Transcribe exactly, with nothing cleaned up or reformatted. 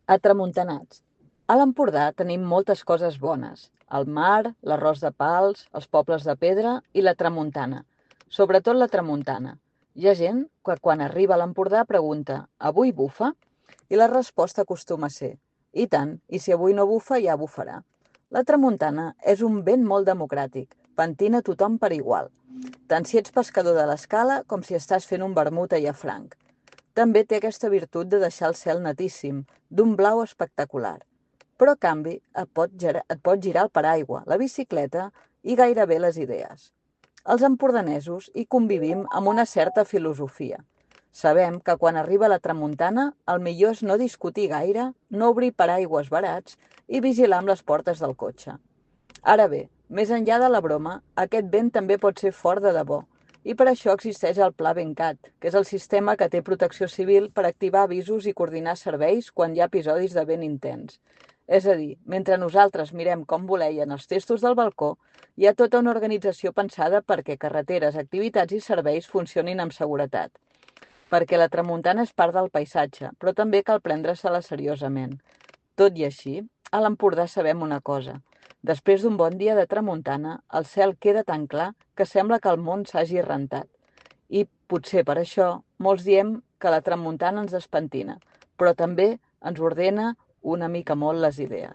Atramuntanats. A l'Empordà tenim moltes coses bones: el mar, l'arròs de pals, els pobles de pedra i la tramuntana. Sobretot la tramuntana. Hi ha gent que quan arriba a l'Empordà pregunta: «Avui bufa?» I la resposta acostuma a ser: «I tant, i si avui no bufa ja bufarà». La tramuntana és un vent molt democràtic, pentina tothom per igual, tant si ets pescador de l'Escala com si estàs fent un vermut a Llafranc. També té aquesta virtut de deixar el cel netíssim, d'un blau espectacular. Però a canvi et pot, girar, et pot girar el paraigua, la bicicleta i gairebé les idees. Els empordanesos hi convivim amb una certa filosofia. Sabem que quan arriba la tramuntana el millor és no discutir gaire, no obrir paraigües barats i vigilar amb les portes del cotxe. Ara bé, més enllà de la broma, aquest vent també pot ser fort de debò, i per això existeix el Pla Bencat, que és el sistema que té Protecció Civil per activar avisos i coordinar serveis quan hi ha episodis de vent intens. És a dir, mentre nosaltres mirem com voleien els testos del balcó, hi ha tota una organització pensada perquè carreteres, activitats i serveis funcionin amb seguretat. Perquè la tramuntana és part del paisatge, però també cal prendre-se-la seriosament. Tot i així, a l'Empordà sabem una cosa: després d'un bon dia de tramuntana, el cel queda tan clar que sembla que el món s'hagi rentat. I potser per això molts diem que la tramuntana ens despentina, però també ens ordena una mica molt les idees.